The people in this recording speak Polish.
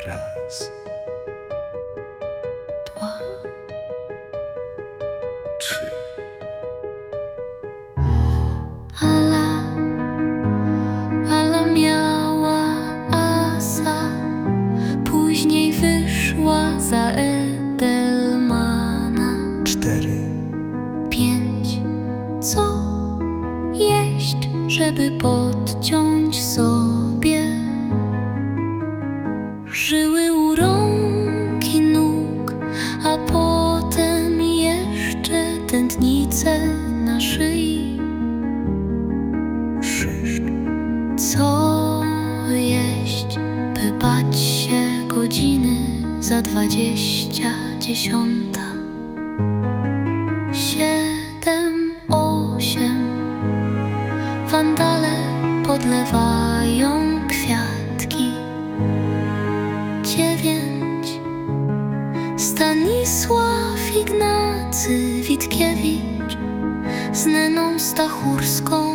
Raz, dwa, trzy. Ala miała asa, później wyszła za Edelmana. 4, 5. Co jeść, żeby podciąć sobie żyły u rąk i nóg, a potem jeszcze tętnice na szyi. 6, Co jeść, by bać się godziny za 20:10. 7, 8. Wandale podlewają kwiatki. 9. Stanisław Ignacy Witkiewicz z Neną Stachurską